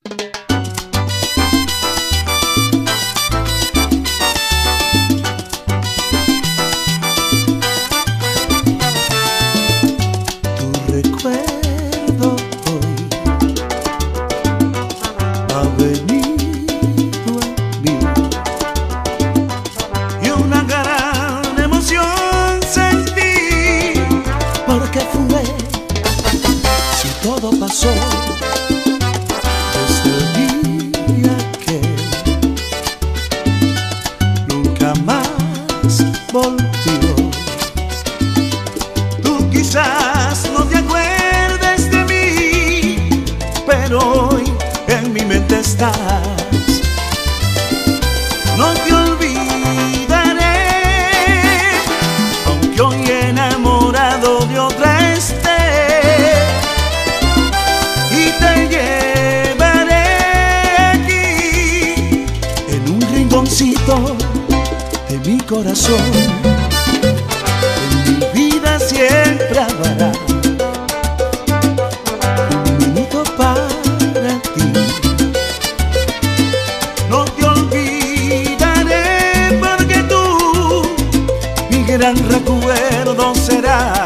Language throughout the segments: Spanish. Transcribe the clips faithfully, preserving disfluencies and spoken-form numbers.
De mi corazón, en mi vida siempre habrá un minuto para ti. No te olvidaré porque tú mi gran recuerdo serás.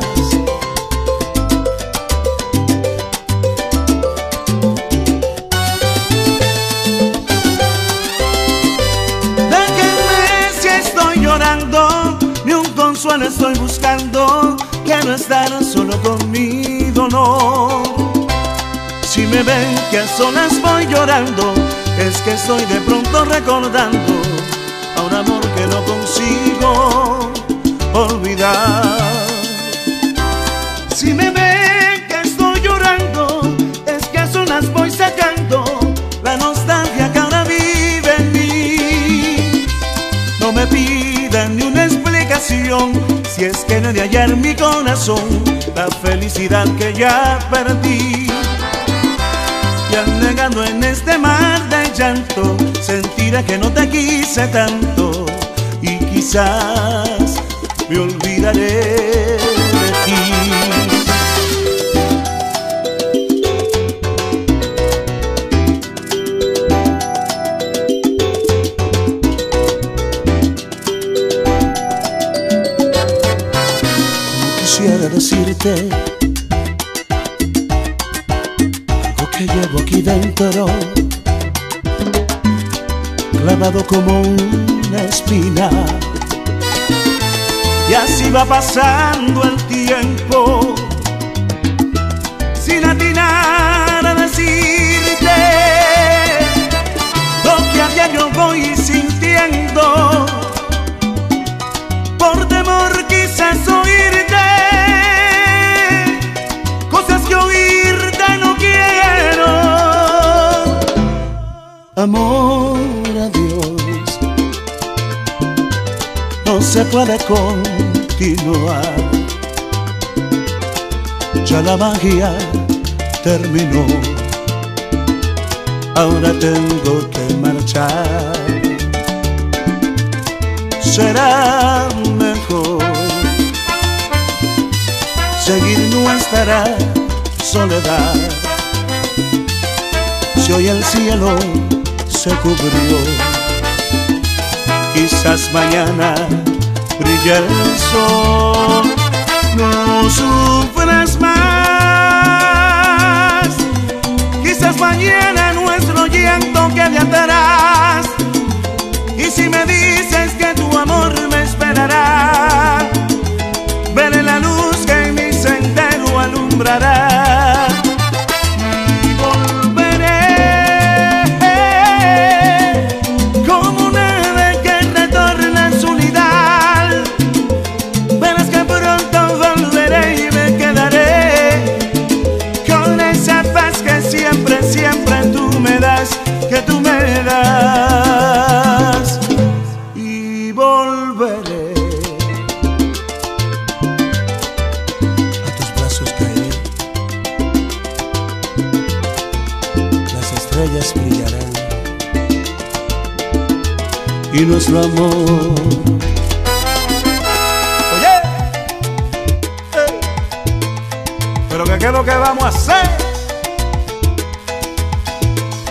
Ni un consuelo estoy buscando, quiero estar solo con mi dolor. Si me ven que a solas voy llorando, es que estoy de pronto recordando a un amor que no consigo olvidar. Si me ven que estoy llorando, es que a solas voy sacando la nostalgia que ahora vive en mí. No me pidan ni una explicación, si es que no he de hallar en mi corazón la felicidad que ya perdí. Y anegando en este mar de llanto, sentiré que no te quise tanto, y quizás me olvidaré de ti. Quisiera decirte algo que llevo aquí dentro, clavado como una espina, y así va pasando el tiempo sin atinar a decirte lo que a diario voy sintiendo, por temor quizás oírte amor a Dios. No se puede continuar, ya la magia terminó, ahora tengo que marchar. Será mejor seguir nuestra soledad, si hoy el cielo se cubrió, quizás mañana brilla el sol. No sufras más, quizás mañana nuestro llanto quede atrás. Y si me dices que tu amor me esperará, veré la luz que en mi sendero alumbrará. Que tú me das, y volveré a tus brazos, caeré, las estrellas brillarán y nuestro amor. Oye, eh, pero que qué es lo que vamos a hacer.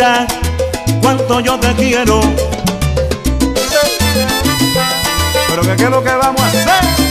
vida, cuánto yo te quiero. Pero que qué es lo que vamos a hacer.